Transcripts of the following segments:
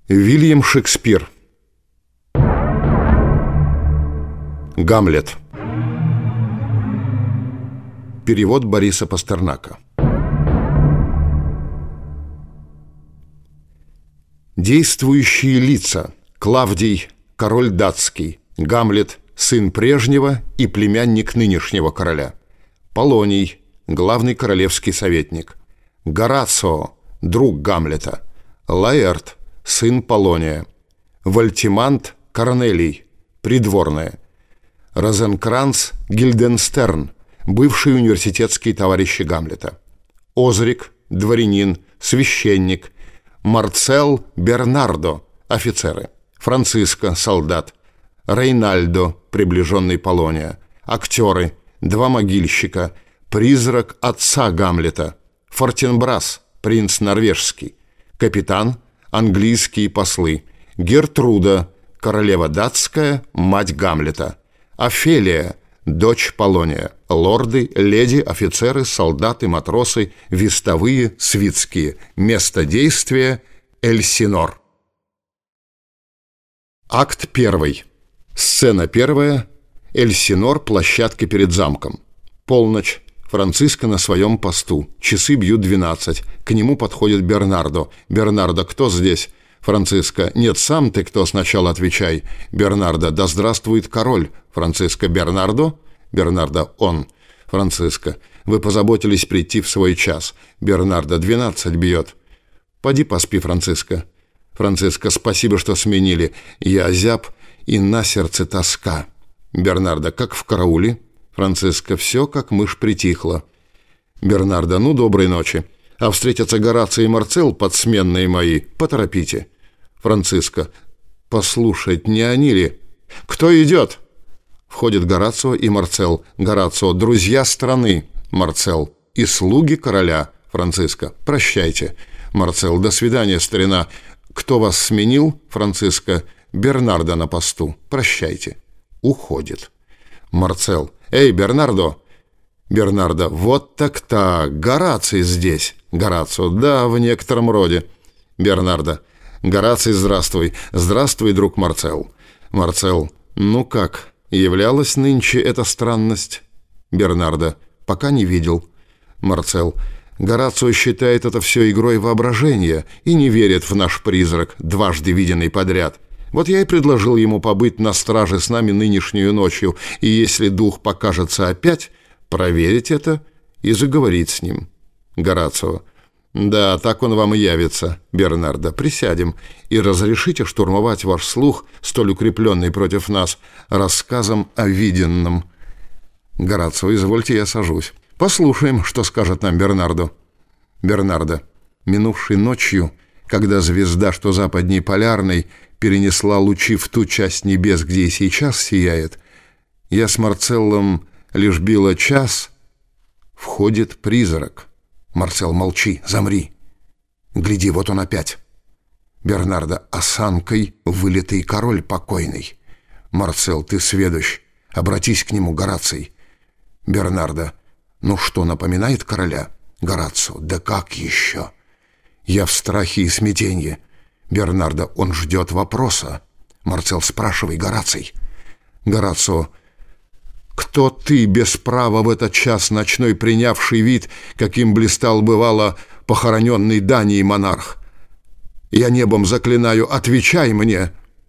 Вильям Шекспир. Гамлет. Перевод Бориса Пастернака. Действующие лица: Клавдий, король датский; Гамлет, сын прежнего и племянник нынешнего короля; Полоний, главный королевский советник; Горацио, друг Гамлета; Лаэрт, сын Полония; Вальтимант Корнелий, придворная; Розенкранц Гильденстерн, бывший университетский товарищ Гамлета; Озрик, дворянин, священник; Марцел Бернардо, офицеры; Франциско, солдат; Рейнальдо, приближенный Полония; актеры: два могильщика; призрак отца Гамлета; Фортенбрас, принц норвежский; капитан, английские послы; Гертруда, королева датская, мать Гамлета; Офелия, дочь Полония; лорды, леди, офицеры, солдаты, матросы, вестовые, свитские. Место действия — Эльсинор. Акт 1. Сцена 1. Эльсинор, площадка перед замком. Полночь. Франциско на своем посту. Часы бьют 12. К нему подходит Бернардо. «Бернардо, кто здесь?» Франциско: «Нет, сам ты кто, сначала отвечай». Бернардо: «Да здравствует король». Франциско: «Бернардо?» Бернардо: «Он». Франциско: «Вы позаботились прийти в свой час». Бернардо: 12 бьет. «Поди поспи, Франциско». Франциско: «Спасибо, что сменили. Я озяб, и на сердце тоска». Бернардо: «Как в карауле?» Франциско: «Все, как мышь притихла». Бернардо: «Ну, доброй ночи. А встретятся Горацио и Марцел, подсменные мои, поторопите». Франциско: «Послушать, не они ли?» «Кто идет?» Входят Горацио и Марцел. Горацио: «Друзья страны». Марцел: «И слуги короля». Франциско: «Прощайте». Марцел: «До свидания, старина. Кто вас сменил?» Франциско: «Бернардо на посту. Прощайте». Уходит. Марцел: «Эй, Бернардо!» Бернардо: «Вот так-так, Гораций здесь». Горацио: «Да, в некотором роде». Бернардо: «Гораций, здравствуй». «Здравствуй, друг Марцел». Марцел: «Ну как, являлась нынче эта странность?» Бернардо: «Пока не видел». Марцел: «Горацио считает это все игрой воображения и не верит в наш призрак, дважды виденный подряд. Вот я и предложил ему побыть на страже с нами нынешнюю ночью, и если дух покажется опять, проверить это и заговорить с ним». Горацио: «Да, так он вам и явится». Бернардо: «Присядем и разрешите штурмовать ваш слух, столь укрепленный против нас, рассказом о виденном». Горацио: «Извольте, я сажусь. Послушаем, что скажет нам Бернардо». Бернардо: «Минувшей ночью, когда звезда, что западней полярной, перенесла лучи в ту часть небес, где и сейчас сияет, я с Марцеллом лишь била час, входит призрак». Марцел: «Молчи, замри. Гляди, вот он опять». Бернардо: «Осанкой вылитый король покойный». Марцел: «Ты сведущ, обратись к нему, Гораций». Бернардо: «Ну что, напоминает короля?» Горацио: «Да как еще? Я в страхе и смятенье». Бернардо: «Он ждет вопроса». Марцел: «Спрашивай, Гораций». Горацио: «Кто ты, без права в этот час ночной принявший вид, каким блистал бывало похороненный Данией монарх? Я небом заклинаю, отвечай мне».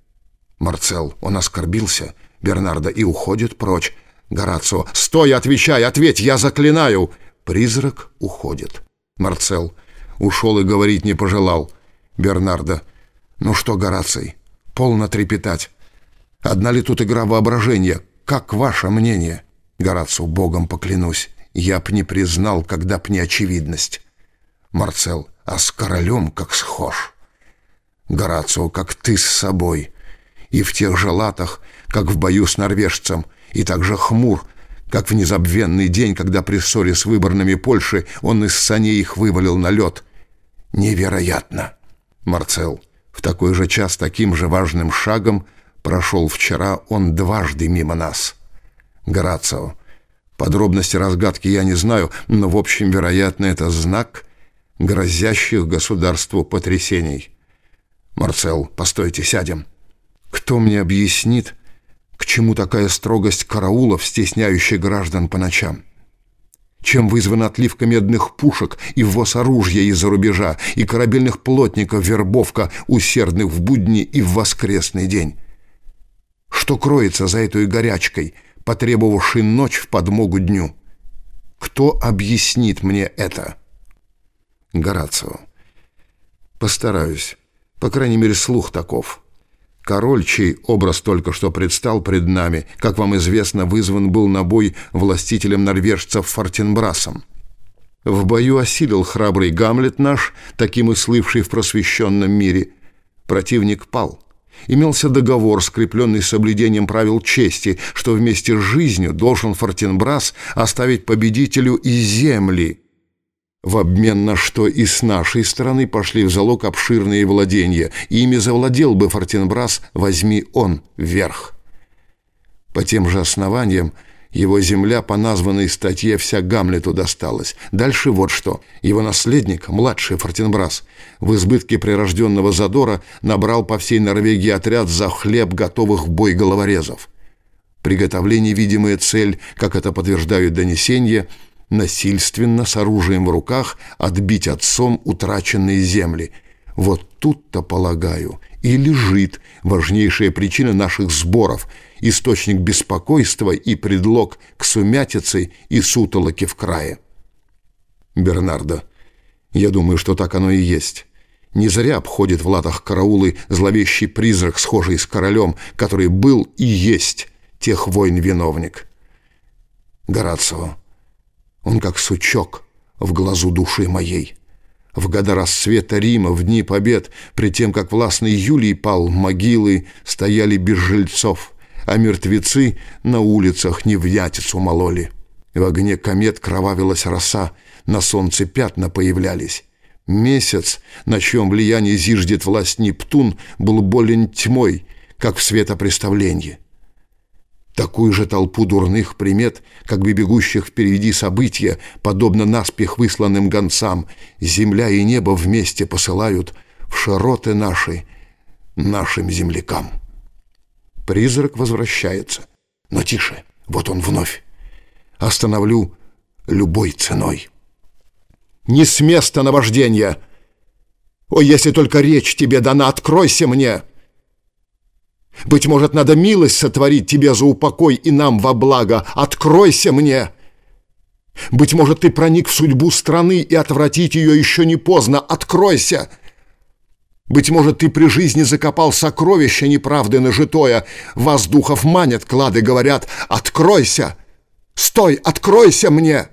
Марцел: «Он оскорбился». Бернардо: «И уходит прочь». Горацио: «Стой, отвечай, ответь, я заклинаю». Призрак уходит. Марцел: «Ушел и говорить не пожелал». Бернардо: «Ну что, Гораций, полно трепетать. Одна ли тут игра воображения? Как ваше мнение?» Горацио: «Богом поклянусь, я б не признал, когда б не очевидность». Марцел: «А с королем как схож». Горацио: «Как ты с собой. И в тех же латах, как в бою с норвежцем, и также хмур, как в незабвенный день, когда при ссоре с выборными Польши он из саней их вывалил на лед. Невероятно». Марцел: «В такой же час таким же важным шагом прошел вчера он дважды мимо нас». Горацио: «Подробности разгадки я не знаю, но, в общем, вероятно, это знак грозящих государству потрясений». Марцел, постойте, сядем. Кто мне объяснит, к чему такая строгость караулов, стесняющая граждан по ночам? Чем вызвана отливка медных пушек и ввоз оружия из-за рубежа, и корабельных плотников вербовка усердных в будни и в воскресный день? Что кроется за этой горячкой, потребовавшей ночь в подмогу дню? Кто объяснит мне это? Горацио. Постараюсь. По крайней мере, слух таков. Король, чей образ только что предстал пред нами, как вам известно, вызван был на бой властителем норвежцев Фортенбрасом. В бою осилил храбрый Гамлет наш, таким и слывший в просвещенном мире. Противник пал. Имелся договор, скрепленный соблюдением правил чести, что вместе с жизнью должен Фортенбрас оставить победителю и земли, в обмен на что и с нашей стороны пошли в залог обширные владения, и ими завладел бы Фортенбрас, возьми он вверх. По тем же основаниям его земля по названной статье вся Гамлету досталась. Дальше вот что. Его наследник, младший Фортенбрас, в избытке прирожденного задора набрал по всей Норвегии отряд за хлеб готовых в бой головорезов. Приготовление видимая цель, как это подтверждают донесения, насильственно, с оружием в руках, отбить отцом утраченные земли. Вот тут-то, полагаю, и лежит важнейшая причина наших сборов, источник беспокойства и предлог к сумятице и сутолоке в крае. Бернардо, я думаю, что так оно и есть. Не зря обходит в латах караулы зловещий призрак, схожий с королем, который был и есть тех войн виновник. Горацио, он как сучок в глазу души моей. В года расцвета Рима, в дни побед, пред тем, как властный Юлий пал, могилы стояли без жильцов, а мертвецы на улицах невнятицу мололи. В огне комет кровавилась роса, на солнце пятна появлялись. Месяц, на чьем влиянии зиждет власть Нептун, был болен тьмой, как в светопреставлении. Такую же толпу дурных примет, как бы бегущих впереди события, подобно наспех высланным гонцам, земля и небо вместе посылают в широты наши нашим землякам. Призрак возвращается. Но тише, вот он вновь. Остановлю любой ценой. Не с места наваждения! О, если только речь тебе дана, откройся мне! Быть может, надо милость сотворить тебе за упокой и нам во благо. Откройся мне! Быть может, ты проник в судьбу страны, и отвратить ее еще не поздно. Откройся! Быть может, ты при жизни закопал сокровище неправды нажитое. Вас духов манят, клады говорят. Откройся! Стой, откройся мне!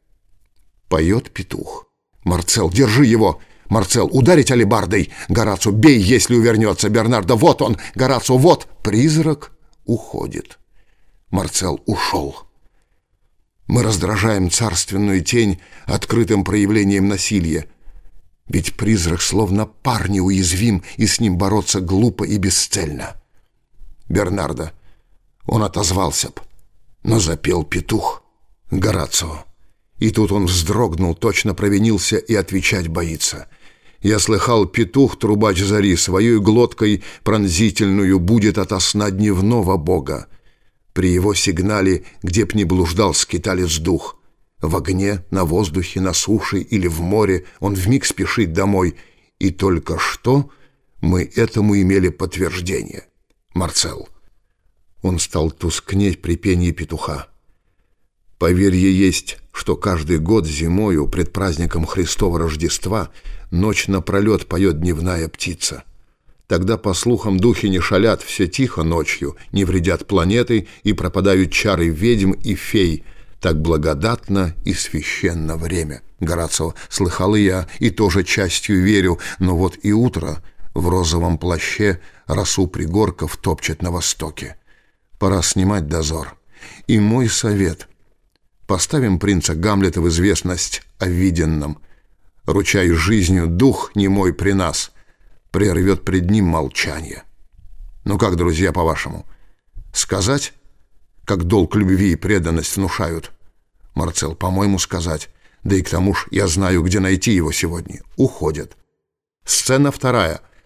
Поет петух. Марцел, держи его! Марцел, ударить алебардой. Горацио, бей, если увернется. Бернардо, вот он. Горацио, вот. Призрак уходит. Марцел ушел. Мы раздражаем царственную тень открытым проявлением насилия. Ведь призрак словно пар неуязвим, и с ним бороться глупо и бесцельно. Бернардо, он отозвался б, но запел петух. Горацио. И тут он вздрогнул, точно провинился и отвечать боится. Я слыхал, петух, трубач зари, своей глоткой пронзительную будет ото сна дневного бога. При его сигнале, где б ни блуждал скиталец дух, в огне, на воздухе, на суше или в море, он вмиг спешит домой. И только что мы этому имели подтверждение. Марцел. Он стал тускнеть при пении петуха. Поверье есть, что каждый год зимою, пред праздником Христова Рождества, ночь напролет поет дневная птица. Тогда, по слухам, духи не шалят, все тихо ночью, не вредят планеты и пропадают чары ведьм и фей. Так благодатно и священно время. Горацио, слыхал и я, и тоже частью верю, но вот и утро в розовом плаще росу пригорков топчет на востоке. Пора снимать дозор. И мой совет — поставим принца Гамлета в известность о виденном. Ручаюсь жизнью, дух немой при нас прервет пред ним молчание. Ну как, друзья, по-вашему? Сказать, как долг любви и преданность внушают? Марцел, по-моему, сказать. Да и к тому ж я знаю, где найти его сегодня. Уходит. Сцена вторая.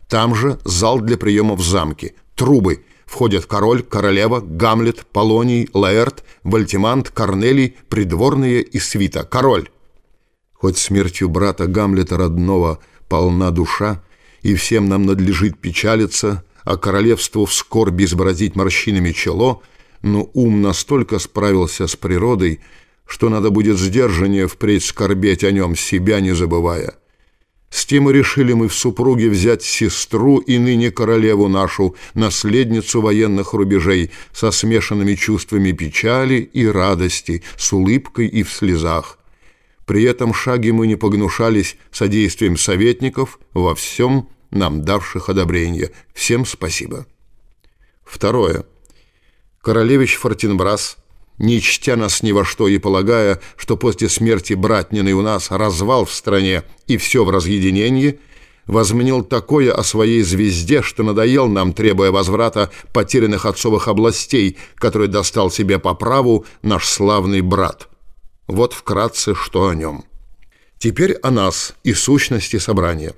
Там же зал для приема в замке, трубы. Входят король, королева, Гамлет, Полоний, Лаэрт, Вальтимант, Корнелий, придворные и свита. Король. Хоть смертью брата Гамлета родного полна душа, и всем нам надлежит печалиться, а королевству в скорби изобразить морщинами чело, но ум настолько справился с природой, что надо будет сдержаннее впредь скорбеть о нем, себя не забывая. С тем и решили мы в супруге взять сестру и ныне королеву нашу, наследницу военных рубежей, со смешанными чувствами печали и радости, с улыбкой и в слезах. При этом шаге мы не погнушались содействием советников во всем нам давших одобрение. Всем спасибо. Второе. Королевич Фортинбрас, не чтя нас ни во что и полагая, что после смерти братнины у нас развал в стране и все в разъединении, возменил такое о своей звезде, что надоел нам, требуя возврата потерянных отцовых областей, которые достал себе по праву наш славный брат. Вот вкратце, что о нем. Теперь о нас и сущности собрания.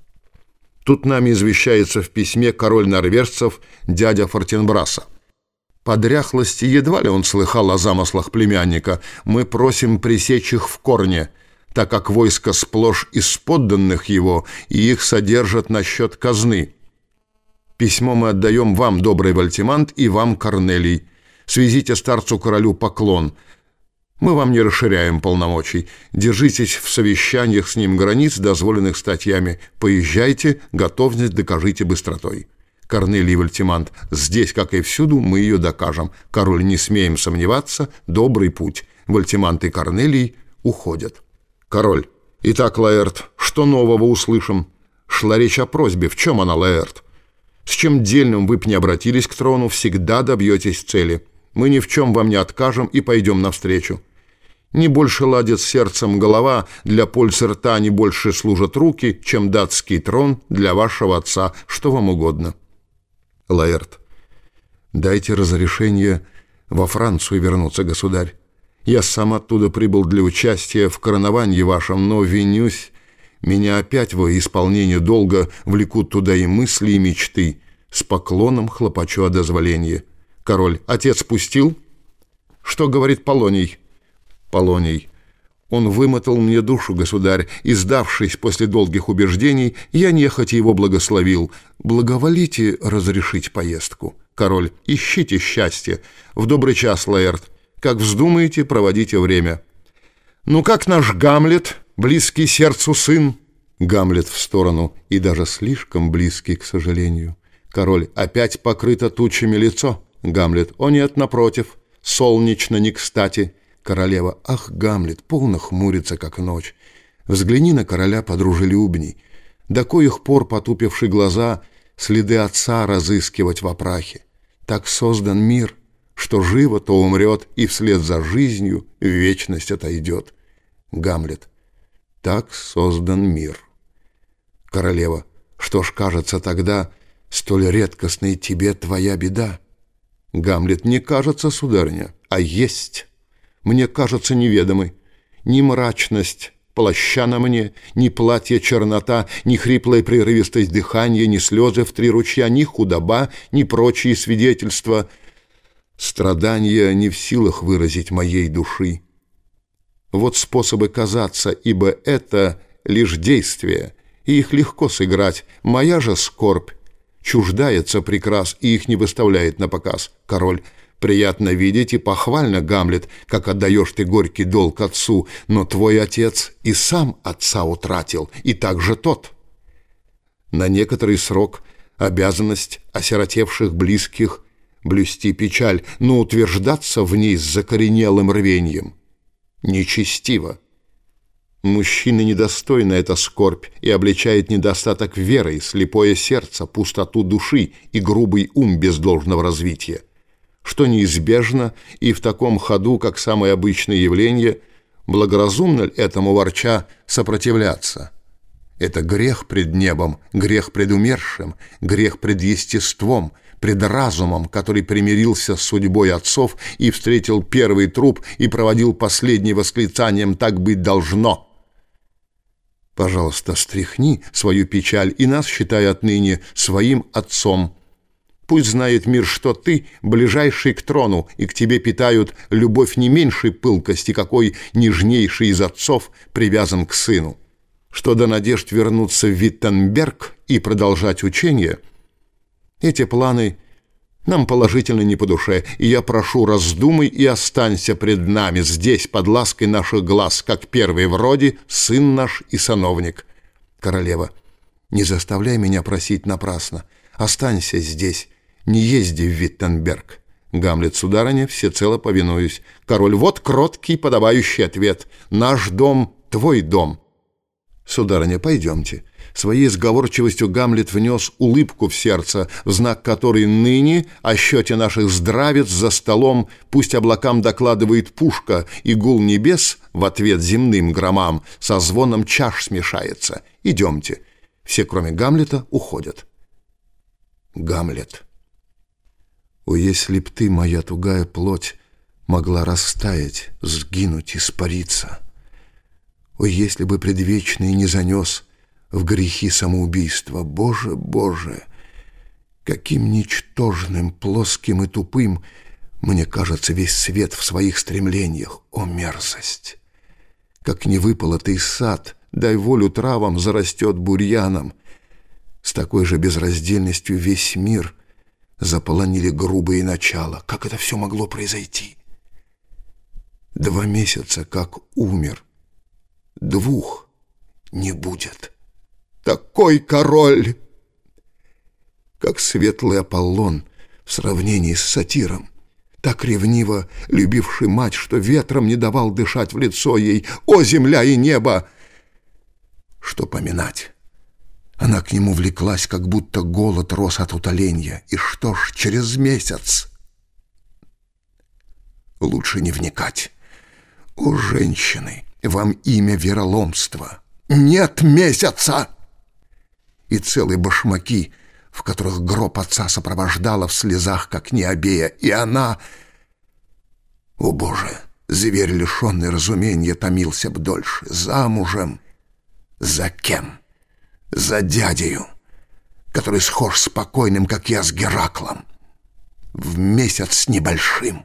Тут нами извещается в письме король норвежцев дядя Фортинбраса. По дряхлости едва ли он слыхал о замыслах племянника. Мы просим пресечь их в корне, так как войско сплошь из подданных его, и их содержат на счет казны. Письмо мы отдаем вам, добрый Вальтимант, и вам, Корнелий. Свезите старцу-королю поклон. Мы вам не расширяем полномочий. Держитесь в совещаниях с ним границ, дозволенных статьями. Поезжайте, готовность докажите быстротой. Корнелий и Вальтимант, здесь, как и всюду, мы ее докажем. Король, не смеем сомневаться, добрый путь. Вальтимант и Корнелий уходят. Король. Итак, Лаэрт, что нового услышим? Шла речь о просьбе. В чем она, Лаэрт? С чем дельным вы б не обратились к трону, всегда добьетесь цели. Мы ни в чем вам не откажем и пойдем навстречу. Не больше ладит с сердцем голова, для пользы рта не больше служат руки, чем датский трон для вашего отца, что вам угодно. Лаэрт. Дайте разрешение во Францию вернуться, государь. Я сам оттуда прибыл для участия в короновании вашем, но винюсь, меня опять во исполнение долга влекут туда и мысли, и мечты. С поклоном хлопочу о дозволении. Король. Отец пустил? Что говорит Полоний? Полоний. Он вымотал мне душу, государь, и, сдавшись после долгих убеждений, я нехотя его благословил. Благоволите разрешить поездку. Король. Ищите счастье. В добрый час, Лаэрт. Как вздумаете, проводите время. Ну как наш Гамлет, близкий сердцу сын? Гамлет в сторону, и даже слишком близкий, к сожалению. Король. Опять покрыто тучами лицо. Гамлет. О нет, напротив, солнечно не кстати. Королева. Ах, Гамлет, полно хмурится, как ночь. Взгляни на короля подружелюбней. До коих пор, потупивши глаза, следы отца разыскивать в опрахе. Так создан мир, что живо, то умрет, и вслед за жизнью в вечность отойдет. Гамлет. Так создан мир. Королева. Что ж, кажется, тогда столь редкостной тебе твоя беда. Гамлет. Не кажется, сударыня, а есть. Мне кажется неведомой. Ни мрачность плаща на мне, ни платье чернота, ни хриплая прерывистость дыхания, ни слезы в три ручья, ни худоба, ни прочие свидетельства. Страдания не в силах выразить моей души. Вот способы казаться, ибо это лишь действие, и их легко сыграть. Моя же скорбь чуждается прекрас и их не выставляет на показ. Король. Приятно видеть и похвально, Гамлет, как отдаешь ты горький долг отцу, но твой отец и сам отца утратил, и также тот. На некоторый срок обязанность осиротевших близких блюсти печаль, но утверждаться в ней с закоренелым рвеньем нечестиво. Мужчины недостойна эта скорбь и обличает недостаток веры, слепое сердце, пустоту души и грубый ум без должного развития, что неизбежно и в таком ходу, как самое обычное явление, благоразумно ли этому ворча сопротивляться? Это грех пред небом, грех пред умершим, грех пред естеством, пред разумом, который примирился с судьбой отцов и встретил первый труп и проводил последний восклицанием «так быть должно». Пожалуйста, стряхни свою печаль и нас считай отныне своим отцом. Пусть знает мир, что ты ближайший к трону, и к тебе питают любовь не меньшей пылкости, какой нежнейший из отцов привязан к сыну. Что до надежд вернуться в Виттенберг и продолжать учение, эти планы нам положительно не по душе, и я прошу, раздумай и останься пред нами здесь, под лаской наших глаз, как первый в роде, сын наш и сановник. Королева, не заставляй меня просить напрасно. Останься здесь, не езди в Виттенберг. Гамлет, сударыня, всецело повинуюсь. Король, вот кроткий, подобающий ответ. Наш дом — твой дом. Сударыня, пойдемте. Своей сговорчивостью Гамлет внес улыбку в сердце, в знак которой ныне о счете наших здравиц за столом пусть облакам докладывает пушка, и гул небес в ответ земным громам со звоном чаш смешается. Идемте. Все, кроме Гамлета, уходят. Гамлет. О, если б ты, моя тугая плоть, могла растаять, сгинуть, испариться! О, если бы предвечный не занес в грехи самоубийства! Боже, Боже! Каким ничтожным, плоским и тупым мне кажется весь свет в своих стремлениях! О, мерзость! Как не выпало ты сад, дай волю травам, зарастет бурьяном. С такой же безраздельностью весь мир заполонили грубые начала. Как это все могло произойти? 2 месяца, как умер. 2 не будет. Такой король, как светлый Аполлон в сравнении с сатиром, так ревниво любивший мать, что ветром не давал дышать в лицо ей. О, земля и небо! Что поминать? Она к нему влеклась, как будто голод рос от утоления. И что ж, через месяц? Лучше не вникать. О, женщины, вам имя вероломства. Нет месяца! И целые башмаки, в которых гроб отца сопровождала в слезах, как Необея. И она... О, Боже! Зверь, лишенный разумения, томился б дольше. Замужем. За кем? За дядею, который схож с покойным, как я с Гераклом. В месяц с небольшим.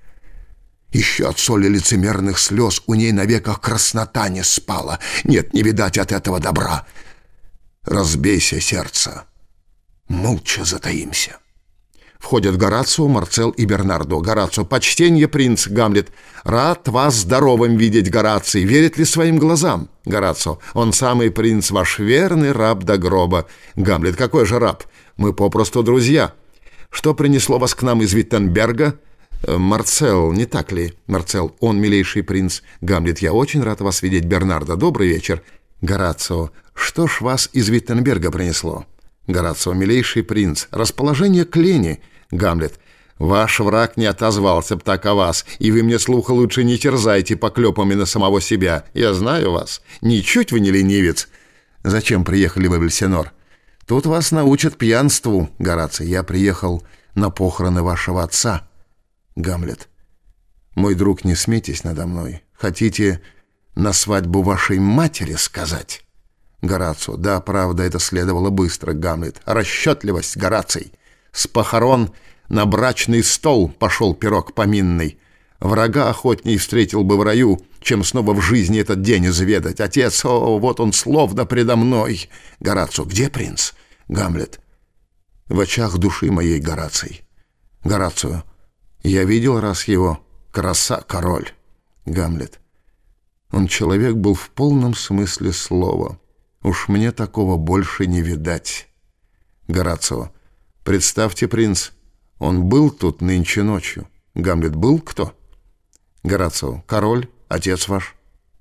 Еще от соли лицемерных слез у ней на веках краснота не спала. Нет, не видать от этого добра. Разбейся, сердце. Молча затаимся. Входят Горацио, Марцел и Бернардо. Горацио. Почтенье, принц. Гамлет. Рад вас здоровым видеть, Гораций. Верит ли своим глазам? Горацио. Он самый принц, ваш верный раб до гроба. Гамлет. Какой же раб? Мы попросту друзья. Что принесло вас к нам из Виттенберга? Марцел, не так ли? Марцел. Он милейший принц. Гамлет. Я очень рад вас видеть, Бернардо. Добрый вечер. Горацио. Что ж вас из Виттенберга принесло? Горацио. Милейший принц. Расположение к лени. Гамлет. Ваш враг не отозвался б так о вас, и вы мне слуха лучше не терзайте поклепами на самого себя. Я знаю вас. Ничуть вы не ленивец. Зачем приехали вы в Эльсинор? Тут вас научат пьянству, Гораций. Я приехал на похороны вашего отца. Гамлет. Мой друг, не смейтесь надо мной. Хотите на свадьбу вашей матери сказать? Горацио. Да, правда, это следовало быстро, Гамлет. Расчетливость, Гораций. С похорон на брачный стол пошел пирог поминный. Врага охотней встретил бы в раю, чем снова в жизни этот день изведать. Отец, о, вот он словно предо мной. Горацио. Где принц? Гамлет. В очах души моей, Гораций. Горацио. Я видел раз его. Краса, король. Гамлет. Он человек был в полном смысле слова. Уж мне такого больше не видать. Горацио. Представьте, принц, он был тут нынче ночью. Гамлет. Был кто? Горацио. Король, отец ваш.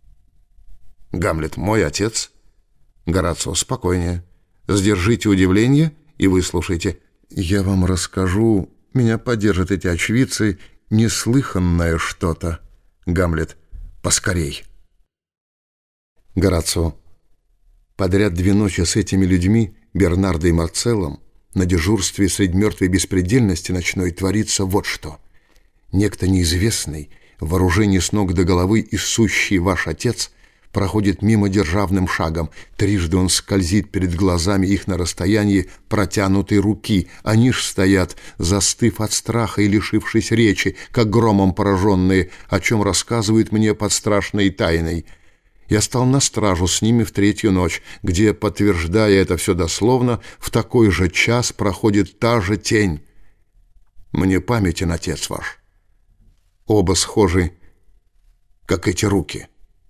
Гамлет. Мой отец. Горацио. Спокойнее. Сдержите удивление и выслушайте. Я вам расскажу, меня поддержат эти очевидцы, неслыханное что-то. Гамлет. Поскорей. Горацио. Подряд 2 ночи с этими людьми, Бернардо и Марцеллом, на дежурстве средь мертвой беспредельности ночной творится вот что. Некто неизвестный, в вооружении с ног до головы и сущий ваш отец, проходит мимо державным шагом. Трижды он скользит перед глазами их на расстоянии протянутой руки. Они ж стоят, застыв от страха и лишившись речи, как громом пораженные, о чем рассказывают мне под страшной тайной. Я стал на стражу с ними в третью ночь, где, подтверждая это все дословно, в такой же час проходит та же тень. Мне памятен отец ваш. Оба схожи, как эти руки.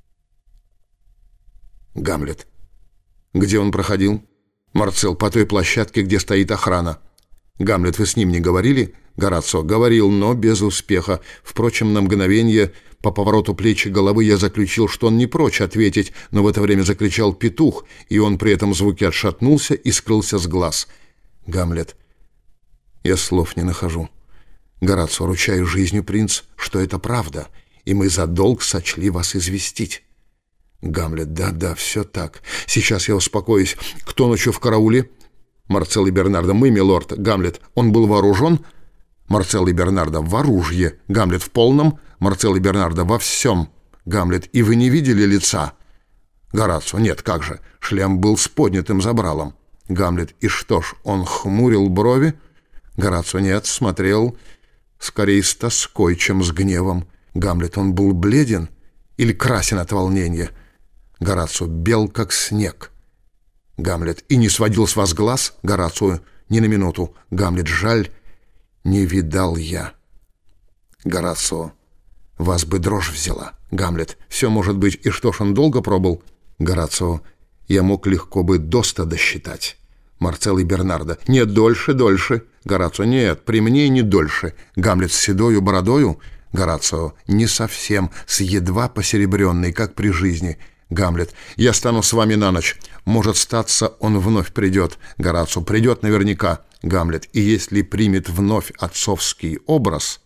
Гамлет. Где он проходил? Марцел. По той площадке, где стоит охрана. Гамлет. Вы с ним не говорили? Горацио. Говорил, но без успеха. Впрочем, на мгновение, по повороту плеч и головы, я заключил, что он не прочь ответить, но в это время закричал петух, и он при этом звуке отшатнулся и скрылся с глаз. Гамлет. Я слов не нахожу. Горацио. Ручаю жизнью, принц, что это правда, и мы за долг сочли вас известить. Гамлет. Да, все так. Сейчас я успокоюсь. Кто ночью в карауле? Марцел и Бернардо. Мы, милорд. Гамлет. Он был вооружен? Марцел и Бернардо. В оружие. Гамлет. В полном? Марцел и Бернардо. Во всем. Гамлет. И вы не видели лица? Горацио. Нет, как же. Шлем был с поднятым забралом. Гамлет. И что ж, он хмурил брови? Горацио. Нет, смотрел скорее с тоской, чем с гневом. Гамлет. Он был бледен или красен от волнения? Горацио. Бел, как снег. Гамлет. И не сводил с вас глаз? Горацио. Ни на минуту. Гамлет. Жаль, не видал я. Горацио. Вас бы дрожь взяла. Гамлет. Все может быть. И что ж, он долго пробыл? Горацио. Я мог легко бы до 100 досчитать. Марцел и Бернардо. Нет, дольше. Горацио. Нет, при мне не дольше. Гамлет. С седою бородою? Горацио. Не совсем, с едва посеребренной, как при жизни. Гамлет. Я стану с вами на ночь. Может статься, он вновь придет. Горацио. Придет наверняка. Гамлет. И если примет вновь отцовский образ,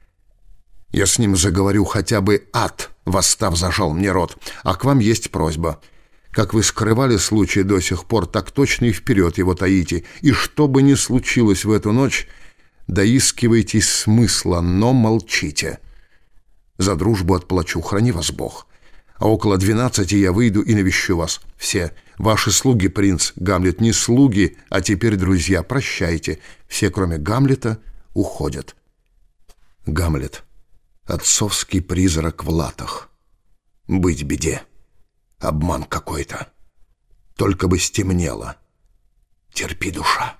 я с ним заговорю, хотя бы ад, восстав, зажал мне рот. А к вам есть просьба. Как вы скрывали случай до сих пор, так точно и вперед его таите. И что бы ни случилось в эту ночь, доискивайтесь смысла, но молчите. За дружбу отплачу, храни вас Бог. А около 12 я выйду и навещу вас. Все. Ваши слуги, принц. Гамлет. Не слуги, а теперь друзья. Прощайте. Все, кроме Гамлета, уходят. Гамлет. Отцовский призрак в латах. Быть беде. Обман какой-то. Только бы стемнело. Терпи, душа.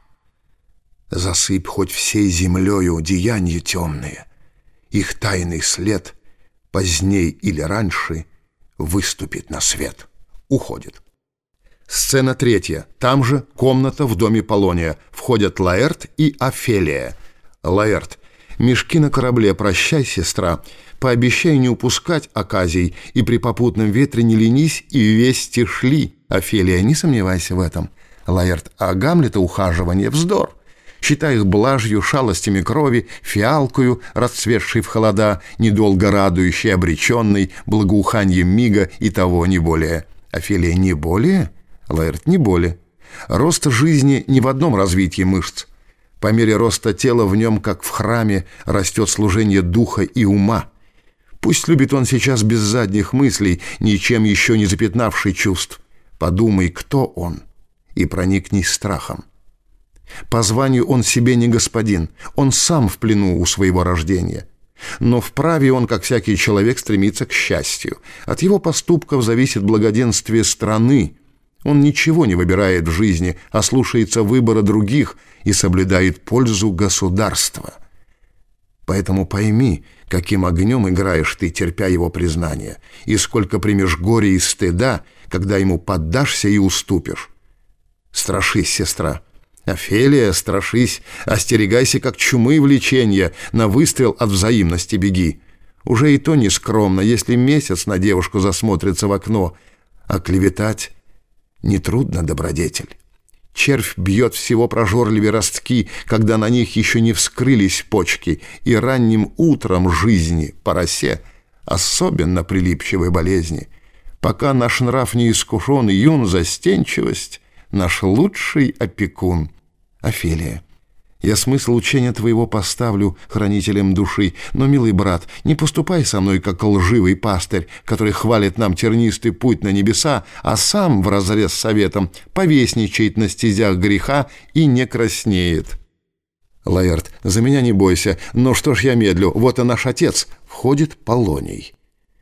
Засыпь хоть всей землею деяния темные. Их тайный след поздней или раньше выступит на свет. Уходит. Сцена третья. Там же комната в доме Полония. Входят Лаэрт и Офелия. Лаэрт. Мешки на корабле. Прощай, сестра. Пообещай не упускать оказий, и при попутном ветре не ленись, и вести шли. Офелия. Не сомневайся в этом. Лаэрт. А Гамлета ухаживание вздор. Считай их блажью, шалостями крови, фиалкою, расцветшей в холода, недолго радующей, обреченной, благоуханьем мига и того не более. Офелия. Не более? Лаэрт. Не более. Рост жизни не в одном развитии мышц. По мере роста тела в нем, как в храме, растет служение духа и ума. Пусть любит он сейчас без задних мыслей, ничем еще не запятнавший чувств. Подумай, кто он, и проникнись страхом. По званию он себе не господин, он сам в плену у своего рождения. Но вправе он, как всякий человек, стремится к счастью. От его поступков зависит благоденствие страны. Он ничего не выбирает в жизни, а слушается выбора других и соблюдает пользу государства. Поэтому пойми, каким огнем играешь ты, терпя его признание, и сколько примешь горя и стыда, когда ему поддашься и уступишь. Страшись, сестра. Офелия, страшись, остерегайся, как чумы влечения, на выстрел от взаимности беги. Уже и то не скромно, если месяц на девушку засмотрится в окно, а клеветать нетрудно, добродетель. Червь бьет всего прожорливее ростки, когда на них еще не вскрылись почки, и ранним утром жизни, по росе, особенно прилипчивой болезни. Пока наш нрав не искушен и юн, застенчивость — наш лучший опекун. Офелия. Я смысл учения твоего поставлю хранителем души. Но, милый брат, не поступай со мной, как лживый пастырь, который хвалит нам тернистый путь на небеса, а сам вразрез с советом повесничает на стезях греха и не краснеет. Лаэрт: за меня не бойся, но что ж я медлю, вот и наш отец. Входит Полоний.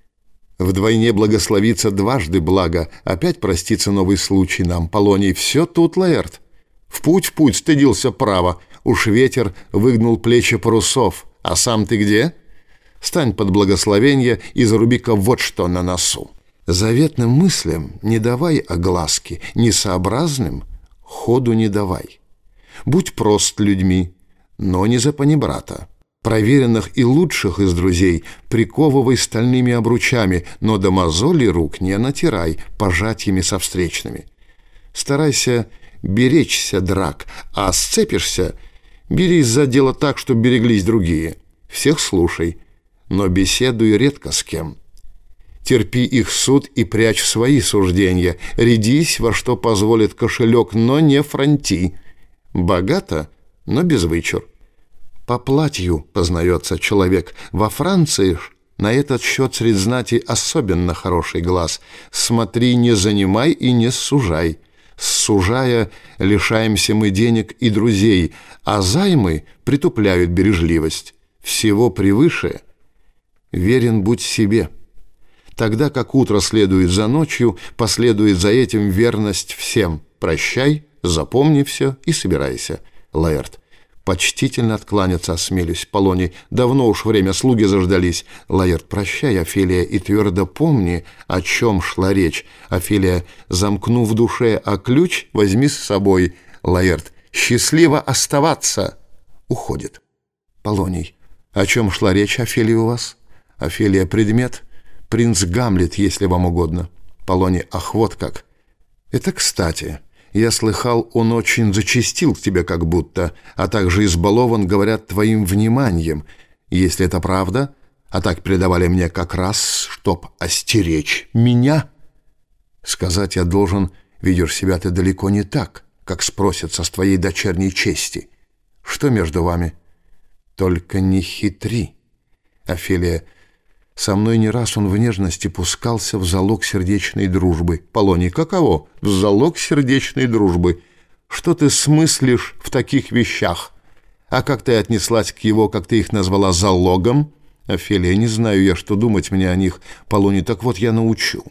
Вдвойне благословится дважды благо, опять простится новый случай нам. Полоний: все тут, Лаэрт. В путь, стыдился право. Уж ветер выгнул плечи парусов. А сам ты где? Стань под благословенье и заруби-ка вот что на носу. Заветным мыслям не давай огласки, несообразным ходу не давай. Будь прост людьми, но не за панибрата. Проверенных и лучших из друзей приковывай стальными обручами, но до мозолей рук не натирай пожатиями со встречными. Старайся беречься драк, а сцепишься — берись за дело так, чтобы береглись другие. Всех слушай, но беседуй редко с кем. Терпи их суд и прячь свои суждения. Рядись, во что позволит кошелек, но не фронти. Богато, но без вычур. По платью познается человек. Во Франции на этот счет средь знати особенно хороший глаз. Смотри, не занимай и не сужай. Сужая, лишаемся мы денег и друзей, а займы притупляют бережливость. Всего превыше верен будь себе. Тогда как утро следует за ночью, последует за этим верность всем. Прощай, запомни все и собирайся. Лаэрт: почтительно откланяться осмелюсь. Полоний: давно уж время, слуги заждались. Лаэрт: прощай, Офелия, и твердо помни, о чем шла речь. Офелия: замкну в душе, а ключ возьми с собой. Лаэрт: счастливо оставаться. Уходит. Полоний: о чем шла речь, Офелия, у вас? Офелия: предмет принц Гамлет, если вам угодно. Полоний: ах, вот как. Это кстати. Я слыхал, он очень зачастил к тебе как будто, а также избалован, говорят, твоим вниманием. Если это правда, а так передавали мне как раз, чтоб остеречь меня. Сказать я должен, видишь себя ты далеко не так, как спросится с твоей дочерней чести. Что между вами? Только не хитри. Офелия: со мной не раз он в нежности пускался в залог сердечной дружбы. Полоний: каково? В залог сердечной дружбы. Что ты смыслишь в таких вещах? А как ты отнеслась к его, как ты их назвала, залогом? Офелия: не знаю я, что думать мне о них. Полоний: так вот я научу.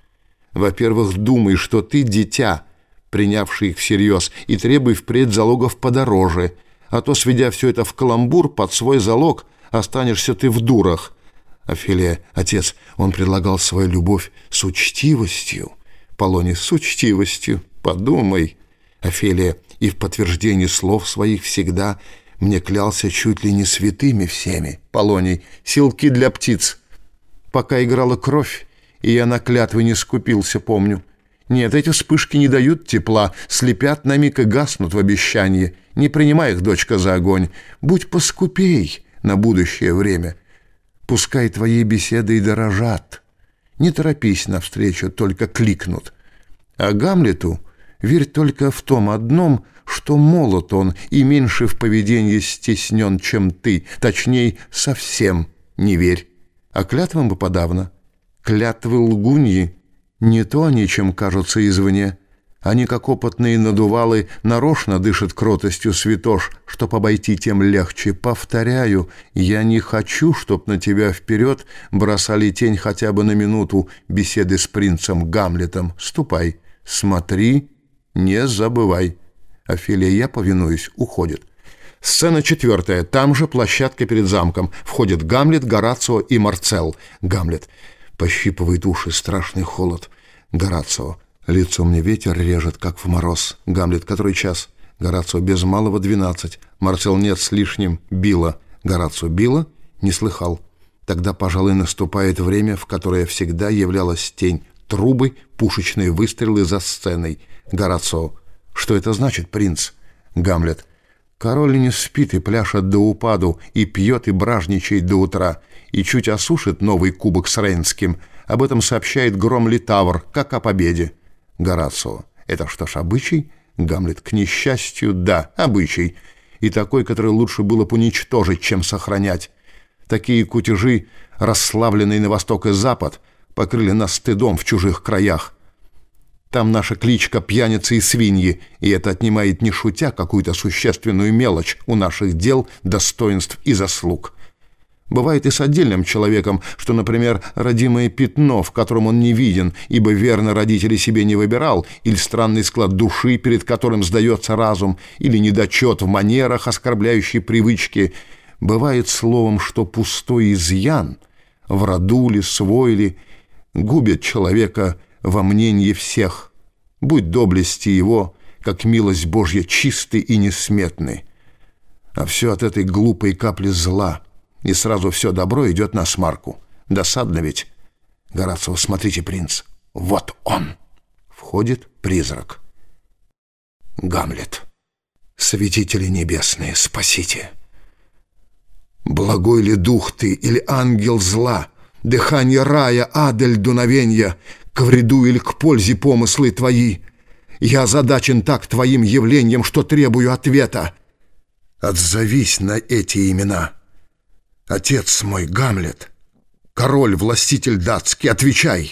Во-первых, думай, что ты дитя, принявший их всерьез, и требуй впредь залогов подороже, а то, сведя все это в каламбур под свой залог, останешься ты в дурах. Офелия: отец, он предлагал свою любовь с учтивостью. Полоний: с учтивостью, подумай. Офелия: и в подтверждении слов своих всегда мне клялся чуть ли не святыми всеми. Полоний: силки для птиц. Пока играла кровь, и я на клятвы не скупился, помню. Нет, эти вспышки не дают тепла, слепят на миг и гаснут в обещании. Не принимай их, дочка, за огонь. Будь поскупей на будущее время. Пускай твои беседы и дорожат. Не торопись навстречу, только кликнут. А Гамлету верь только в том одном, что молод он и меньше в поведении стеснен, чем ты. Точней, совсем не верь. А клятвам бы подавно. Клятвы лгуньи, не то они, чем кажутся извне. Они, как опытные надувалы, нарочно дышат кротостью святош, чтоб обойти тем легче. Повторяю, я не хочу, чтоб на тебя вперед бросали тень хотя бы на минуту беседы с принцем Гамлетом. Ступай, смотри, не забывай. Офелия: я повинуюсь, уходит. Сцена 4. Там же площадка перед замком. Входит Гамлет, Горацио и Марцел. Гамлет: пощипывает уши страшный холод. Горацио: лицо мне ветер режет, как в мороз. Гамлет: который час? Горацио: без малого 12. Марцел: нет, с лишним. Било. Горацио: било? Не слыхал. Тогда, пожалуй, наступает время, в которое всегда являлась тень. Трубы, пушечные выстрелы за сценой. Горацио: что это значит, принц? Гамлет: король не спит и пляшет до упаду, и пьет и бражничает до утра, и чуть осушит новый кубок с Рейнским. Об этом сообщает гром Литавр, как о победе. Горацио: это что ж, обычай? Гамлет: к несчастью, да, обычай. и такой, который лучше было бы уничтожить, чем сохранять. Такие кутежи, расславленные на восток и запад, покрыли нас стыдом в чужих краях. Там наша кличка пьяницы и свиньи, и это отнимает, не шутя, какую-то существенную мелочь у наших дел, достоинств и заслуг. Бывает и с отдельным человеком, что, например, родимое пятно, в котором он не виден, ибо верно родители себе не выбирал, или странный склад души, перед которым сдается разум, или недочет в манерах, оскорбляющий привычки. Бывает словом, что пустой изъян, в роду ли, свой ли, губит человека во мнении всех, будь доблести его, как милость Божья, чисты и несметны. А все от этой глупой капли зла, и сразу все добро идет на смарку. Досадно ведь. Горацио, смотрите, принц, вот он. Входит призрак. Гамлет. Святители небесные, спасите. Благой ли дух ты или ангел зла, дыхание рая, адель дуновенья, к вреду или к пользе помыслы твои? Я озадачен так твоим явлением, что требую ответа. Отзовись на эти имена. Отец мой, Гамлет, король, властитель датский, отвечай.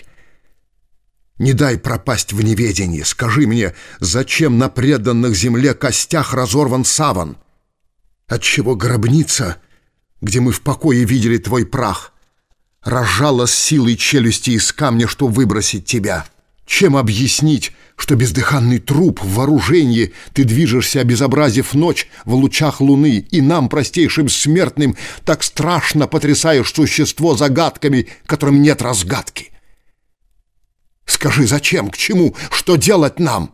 Не дай пропасть в неведении. Скажи мне, зачем на преданных земле костях разорван саван? Отчего гробница, где мы в покое видели твой прах, разжала с силой челюсти из камня, что выбросить тебя? Чем объяснить, что бездыханный труп в вооружении ты движешься, обезобразив ночь в лучах луны, и нам, простейшим смертным, так страшно потрясаешь существо загадками, которым нет разгадки? Скажи, зачем, к чему, что делать нам?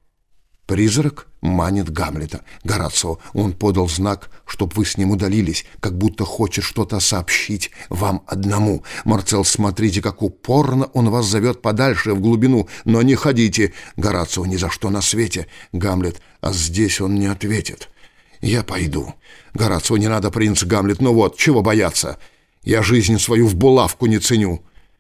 Призрак манит Гамлета. Горацио, он подал знак, чтоб вы с ним удалились, как будто хочет что-то сообщить вам одному. Марцел, смотрите, как упорно он вас зовет подальше, в глубину, но не ходите. Горацио, ни за что на свете. Гамлет, а здесь он не ответит. Я пойду. Горацио, не надо, принц. Гамлет, ну вот, чего бояться? Я жизнь свою в булавку не ценю.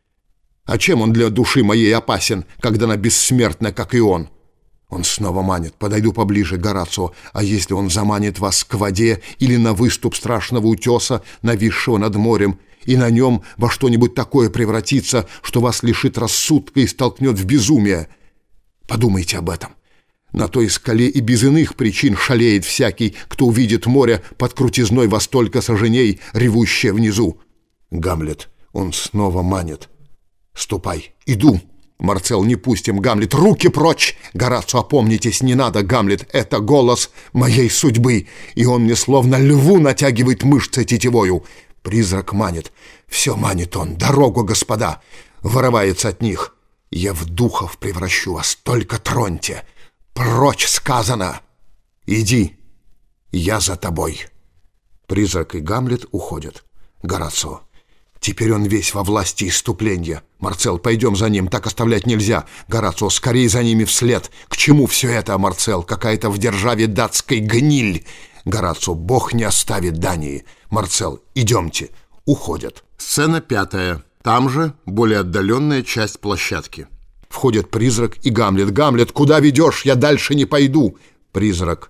А чем он для души моей опасен, когда она бессмертна, как и он? Он снова манит. Подойду поближе, Горацио. А если он заманит вас к воде или на выступ страшного утеса, нависшего над морем, и на нем во что-нибудь такое превратится, что вас лишит рассудка и столкнет в безумие? Подумайте об этом. На той скале и без иных причин шалеет всякий, кто увидит море под крутизной во столько саженей, ревущее внизу. Гамлет, он снова манит. Ступай, иду. Марцел, не пустим, Гамлет, руки прочь! Горацио, опомнитесь, не надо, Гамлет, это голос моей судьбы, и он мне словно льву натягивает мышцы тетивою. Призрак манит, все манит он, дорогу, господа, вырывается от них. Я в духов превращу вас, только троньте. Прочь сказано! Иди, я за тобой. Призрак и Гамлет уходят. Горацио, теперь он весь во власти исступления. Марцел, пойдем за ним, так оставлять нельзя. Горацио, скорей за ними вслед. К чему все это, Марцел? Какая-то в державе датской гниль. Горацио, Бог не оставит Дании. Марцел, идемте. Уходят. Сцена 5. Там же более отдаленная часть площадки. Входят призрак и Гамлет. Гамлет, куда ведешь? Я дальше не пойду. Призрак,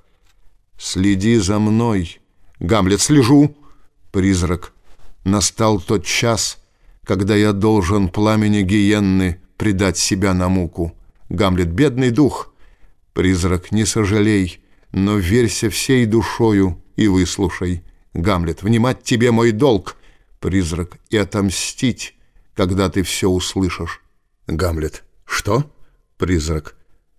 следи за мной. Гамлет, слежу. Призрак, настал тот час, когда я должен пламени гиенны предать себя на муку. Гамлет, бедный дух. Призрак, не сожалей, но верься всей душою и выслушай. Гамлет, внимать тебе мой долг. Призрак, и отомстить, когда ты все услышишь. Гамлет, что? Призрак,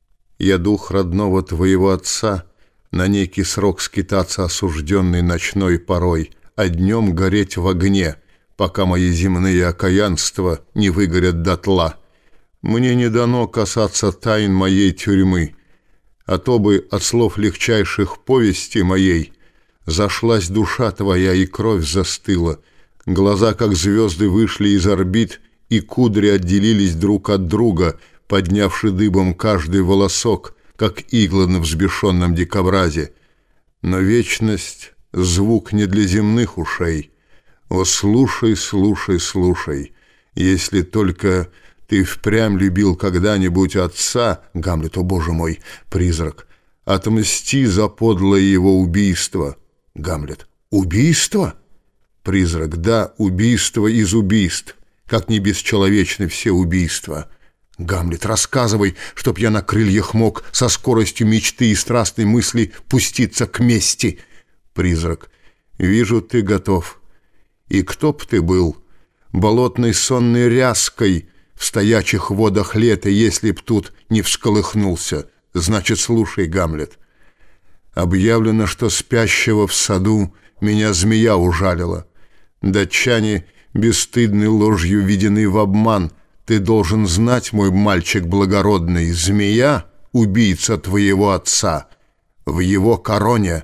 я дух родного твоего отца, на некий срок скитаться осужденный ночной порой, а днем гореть в огне, пока мои земные окаянства не выгорят дотла. Мне не дано касаться тайн моей тюрьмы, а то бы от слов легчайших повести моей зашлась душа твоя и кровь застыла, глаза, как звезды, вышли из орбит, и кудри отделились друг от друга, поднявши дыбом каждый волосок, как иглы на взбешенном дикобразе. Но вечность — звук не для земных ушей. О, слушай, слушай, слушай, если только ты впрямь любил когда-нибудь отца. Гамлет, о, боже мой, призрак, Отмсти за подлое его убийство. Гамлет. Убийство? Призрак. Да, убийство из убийств. Как не бесчеловечны все убийства. Гамлет. Рассказывай, чтоб я на крыльях мог со скоростью мечты и страстной мысли пуститься к мести. Призрак. Вижу, ты готов. И кто б ты был? Болотной сонной ряской в стоячих водах лета, если б тут не всколыхнулся. Значит, слушай, Гамлет. Объявлено, что спящего в саду меня змея ужалила. Датчане бесстыдной ложью введены в обман. Ты должен знать, мой мальчик благородный, змея — убийца твоего отца. В его короне.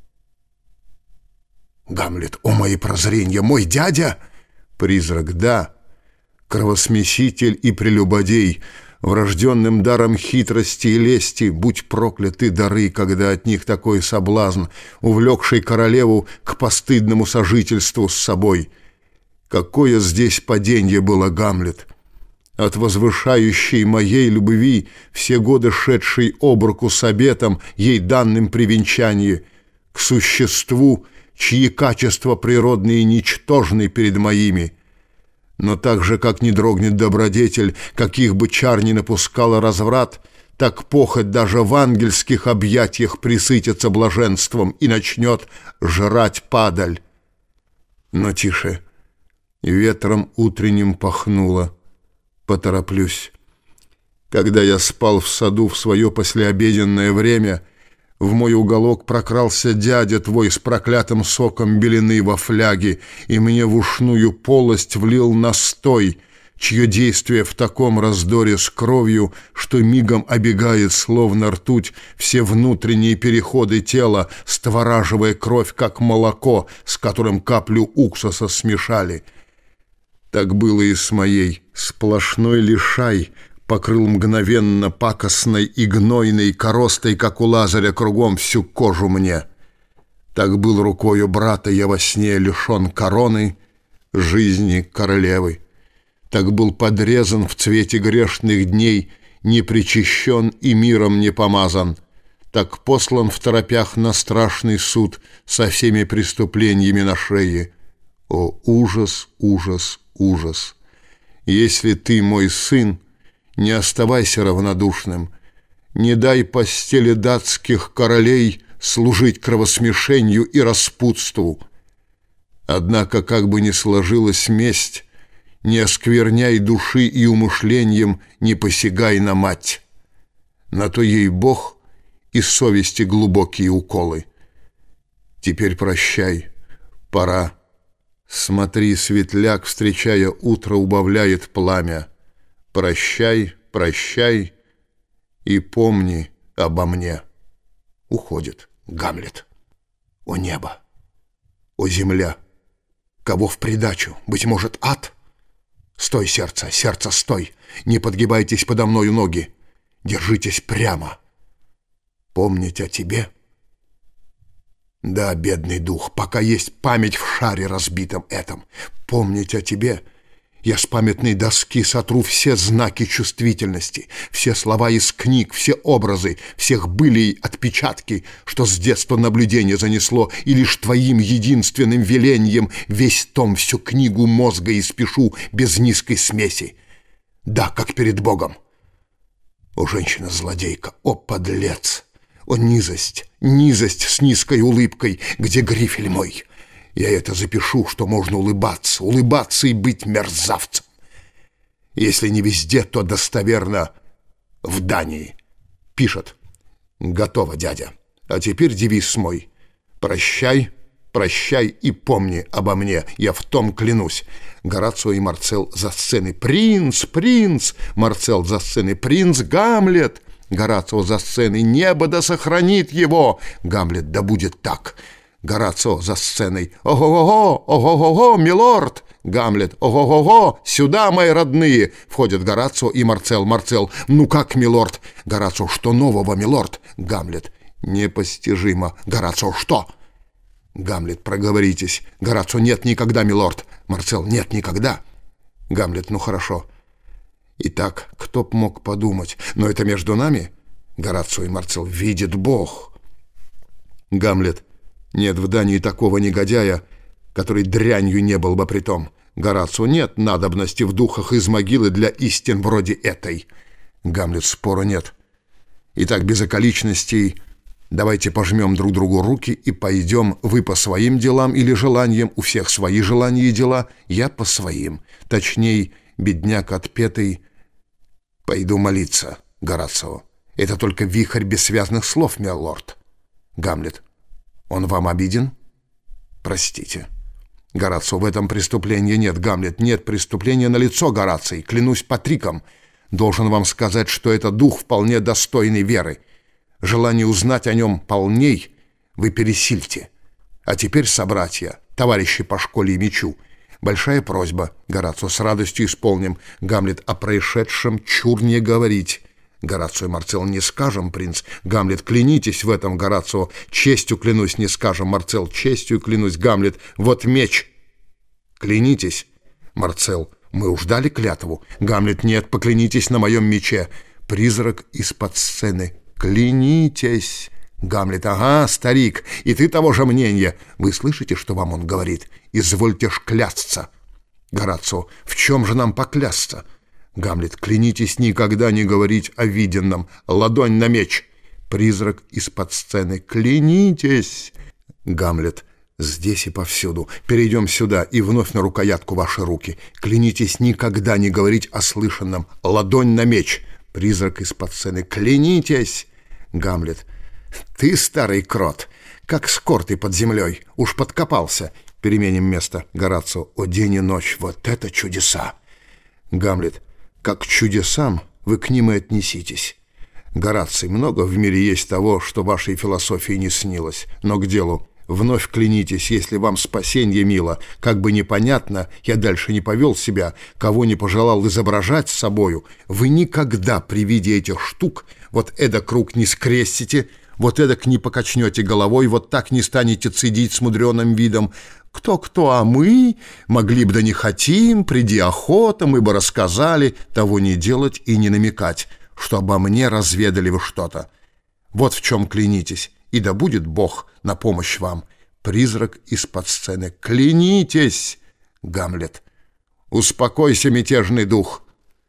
Гамлет. О, мои прозрения! Мой дядя? Призрак. Да. Кровосмеситель и прелюбодей, врожденным даром хитрости и лести, будь прокляты дары, когда от них такой соблазн, увлекший королеву к постыдному сожительству с собой. Какое здесь паденье было, Гамлет! От возвышающей моей любви, все годы шедшей об руку с обетом, ей данным при венчании, к существу, чьи качества природные ничтожны перед моими. Но так же, как не дрогнет добродетель, каких бы чар ни напускала разврат, так похоть даже в ангельских объятиях присытится блаженством и начнет жрать падаль. Но тише, ветром утренним пахнуло. Потороплюсь. Когда я спал в саду в свое послеобеденное время, в мой уголок прокрался дядя твой с проклятым соком белины во фляге, и мне в ушную полость влил настой, чье действие в таком раздоре с кровью, что мигом обегает, словно ртуть, все внутренние переходы тела, створаживая кровь, как молоко, с которым каплю уксуса смешали. Так было и с моей. Сплошной лишай покрыл мгновенно пакостной и гнойной коростой, как у Лазаря, кругом всю кожу мне. Так был рукою брата я во сне лишен короны, жизни королевы. Так был подрезан в цвете грешных дней, не причащен и миром не помазан. Так послан в торопях на страшный суд со всеми преступлениями на шее. О, ужас, ужас, ужас! Если ты мой сын, не оставайся равнодушным, не дай постели датских королей служить кровосмешению и распутству. Однако, как бы ни сложилась месть, не оскверняй души и умышлением не посягай на мать. На то ей Бог и совести глубокие уколы. Теперь прощай, пора. Смотри, светляк, встречая утро, убавляет пламя. Прощай, прощай и помни обо мне. Уходит Гамлет. О небо! О земля! Кого в придачу? Быть может, ад? Стой, сердце, сердце, стой! Не подгибайтесь подо мною ноги. Держитесь прямо. Помнить о тебе? Да, бедный дух, пока есть память в шаре разбитом этом. Помнить о тебе? Я с памятной доски сотру все знаки чувствительности, все слова из книг, все образы, всех былей отпечатки, что с детства наблюдение занесло, и лишь твоим единственным велением весь том, всю книгу мозга испишу без низкой смеси. Да, как перед Богом. О, женщина-злодейка, о, подлец! О, низость, низость с низкой улыбкой, где грифель мой! Я это запишу, что можно улыбаться, улыбаться и быть мерзавцем. Если не везде, то достоверно в Дании. Пишет. Готово, дядя. А теперь девиз мой. Прощай, прощай и помни обо мне. Я в том клянусь. Горацио и Марцел за сценой. Принц, принц! Марцел за сценой. Принц Гамлет! Горацио за сценой. Небо да сохранит его! Гамлет, да будет так. Горацио за сценой. «Ого-го-го! Ого-го-го, милорд!» Гамлет. «Ого-го-го! Сюда, мои родные!» Входят Горацио и Марцел. Марцел. «Ну как, милорд?» Горацио. «Что нового, милорд?» Гамлет. «Непостижимо». Горацио. «Что?» Гамлет. «Проговоритесь». Горацио. «Нет никогда, милорд». Марцел. «Нет никогда». Гамлет. «Ну хорошо». Итак, кто б мог подумать? Но это между нами? Горацио и Марцел. Видит Бог. Гамлет. Нет в Дании такого негодяя, который дрянью не был бы притом. Горацио. Нет надобности в духах из могилы для истин вроде этой. Гамлет. Спора нет. Итак, без околичностей давайте пожмем друг другу руки и пойдем, вы по своим делам или желаниям, у всех свои желания и дела, я по своим. Точней, бедняк отпетый, пойду молиться. Горацио. Это только вихрь бессвязных слов, милорд. Гамлет. Он вам обиден? Простите. Горацио. В этом преступления нет, Гамлет. Нет преступления налицо, Гораций. Клянусь Патриком. Должен вам сказать, что это дух вполне достойной веры. Желание узнать о нем полней вы пересильте. А теперь, собратья, товарищи по школе и мечу, большая просьба. Горацио. С радостью исполним. Гамлет. О происшедшем чур не говорить. Горацио и Марцел. Не скажем, принц. Гамлет. Клянитесь в этом, Горацио. Честью клянусь, не скажем. Марцел. Честью клянусь. Гамлет. Вот меч. Клянитесь. Марцел. Мы уж дали клятву. Гамлет. Нет, поклянитесь на моем мече. Призрак из-под сцены. Клянитесь. Гамлет. Ага, старик, и ты того же мнения. Вы слышите, что вам он говорит? Извольте ж клясться. Горацио. В чем же нам поклясться? Гамлет. Клянитесь никогда не говорить о виденном. Ладонь на меч. Призрак из-под сцены. Клянитесь. Гамлет. Здесь и повсюду. Перейдем сюда и вновь на рукоятку ваши руки. Клянитесь никогда не говорить о слышанном. Ладонь на меч. Призрак из-под сцены. Клянитесь. Гамлет. Ты, старый крот, как скор ты под землей. Уж подкопался. Переменим место. Горацио. О, день и ночь. Вот это чудеса. Гамлет. Как к чудесам вы к ним и отнеситесь. Гораций, много в мире есть того, что вашей философии не снилось. Но к делу. Вновь клянитесь, если вам спасенье мило. Как бы непонятно, я дальше не повел себя, кого не пожелал изображать с собою, вы никогда при виде этих штук вот эдак рук не скрестите, вот эдак не покачнете головой, вот так не станете цедить с мудреным видом. Кто-кто, а мы могли бы да не хотим, приди охота, мы бы рассказали, того не делать и не намекать, что обо мне разведали вы что-то. Вот в чем клянитесь. И да будет Бог на помощь вам. Призрак из-под сцены. Клянитесь. Гамлет. Успокойся, мятежный дух.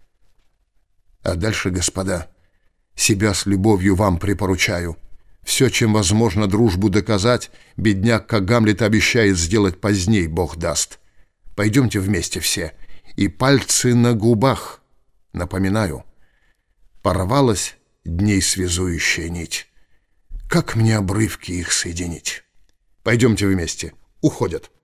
А дальше, господа, себя с любовью вам припоручаю. Все, чем возможно дружбу доказать, бедняк, как Гамлет, обещает сделать поздней, Бог даст. Пойдемте вместе все. И пальцы на губах. Напоминаю, порвалась дней связующая нить. Как мне обрывки их соединить? Пойдемте вместе. Уходят.